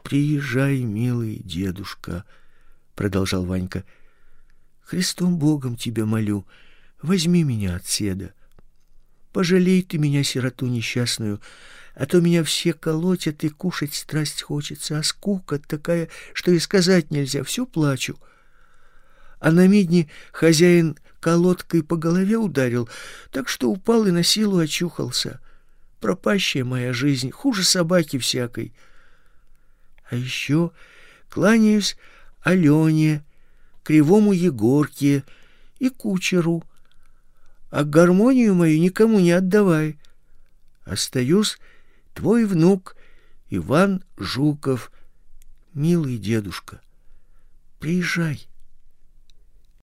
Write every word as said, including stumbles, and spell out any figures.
Приезжай, милый дедушка, продолжал Ванька. Христом Богом тебя молю, возьми меня отседа. Пожалей ты меня, сироту несчастную, а то меня все колотят, и кушать страсть хочется, а скука такая, что и сказать нельзя, все плачу. А на медне хозяин колодкой по голове ударил, так что упал и на силу очухался. Пропащая моя жизнь, хуже собаки всякой. А еще кланяюсь Алене, кривому Егорке и кучеру, а гармонию мою никому не отдавай. Остаюсь твой внук Иван Жуков. Милый дедушка, приезжай.